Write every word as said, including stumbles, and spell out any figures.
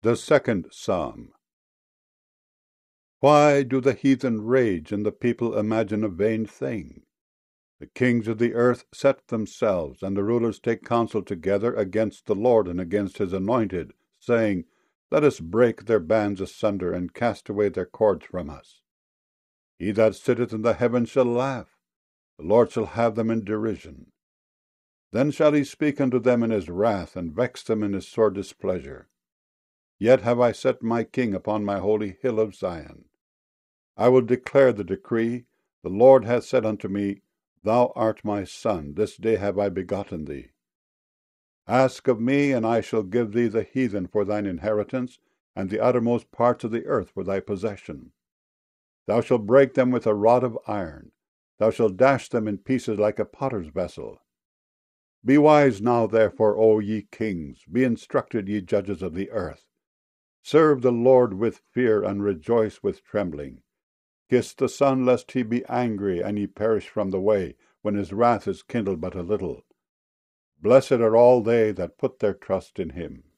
The Second Psalm. Why do the heathen rage, and the people imagine a vain thing? The kings of the earth set themselves, and the rulers take counsel together against the Lord and against his anointed, saying, Let us break their bands asunder, and cast away their cords from us. He that sitteth in the heavens shall laugh, the Lord shall have them in derision. Then shall he speak unto them in his wrath, and vex them in his sore displeasure. Yet have I set my king upon my holy hill of Zion. I will declare the decree. The Lord hath said unto me, Thou art my son, this day have I begotten thee. Ask of me, and I shall give thee the heathen for thine inheritance, and the uttermost parts of the earth for thy possession. Thou shalt break them with a rod of iron. Thou shalt dash them in pieces like a potter's vessel. Be wise now, therefore, O ye kings, be instructed, ye judges of the earth. Serve the Lord with fear, and rejoice with trembling. Kiss the Son, lest he be angry, and ye perish from the way, when his wrath is kindled but a little. Blessed are all they that put their trust in him.